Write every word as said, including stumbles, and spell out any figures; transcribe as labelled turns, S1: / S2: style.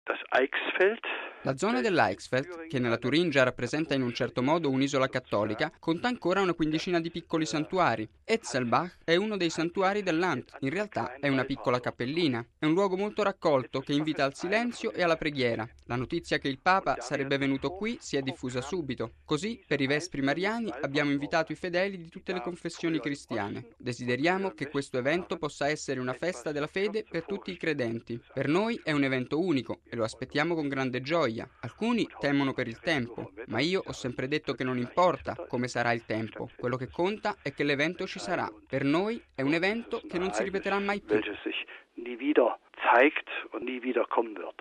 S1: La zona dell'Eichsfeld, che nella Turingia rappresenta in un certo modo un'isola cattolica, conta ancora una quindicina di piccoli santuari. Etzelbach è uno dei santuari del Land, in realtà è una piccola cappellina. È un luogo molto raccolto che invita al silenzio e alla preghiera. La notizia che il Papa sarebbe venuto qui si è diffusa subito. Così, per i Vespri Mariani, abbiamo invitato i fedeli di tutte le confessioni cristiane. Desideriamo che questo evento possa essere una festa della fede per tutti i credenti. Per noi è un evento unico e lo aspettiamo con grande gioia. Alcuni temono per il tempo, ma io ho sempre detto che non importa come sarà il tempo, quello che conta è che l'evento ci sarà. Per noi è un evento che non si ripeterà mai più.